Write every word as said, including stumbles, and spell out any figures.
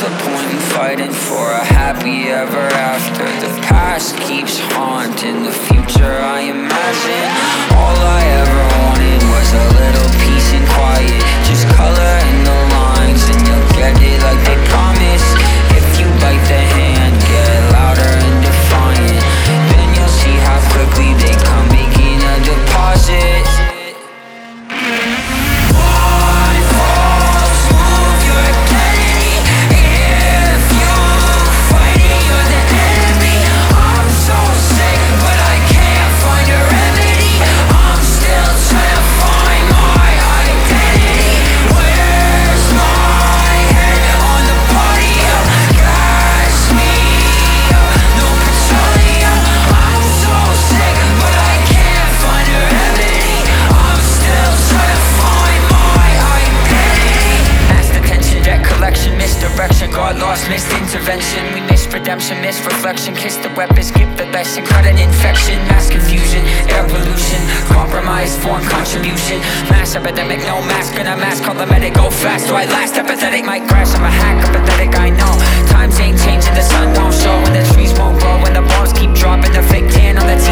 the point in fighting for a happy ever after? The past keeps haunting the future I imagine. All I ever wanted was a little peace and quiet. Just color in the lines and you'll get it like they promise. If you bite the hand, get louder and defiant, then you'll see how quickly they come making a deposit. God lost, missed intervention. We missed redemption, missed reflection. Kiss the weapon, skip the lesson. Caught an infection, mass confusion, air pollution. Compromise, foreign contribution. Mass epidemic, no mask, gonna mask. Call the medic, go fast. Do I last? Apathetic might crash. I'm a hack, apathetic, I know. Times ain't changing, the sun don't show. When the trees won't grow, when the bombs keep dropping. The fake tan on the T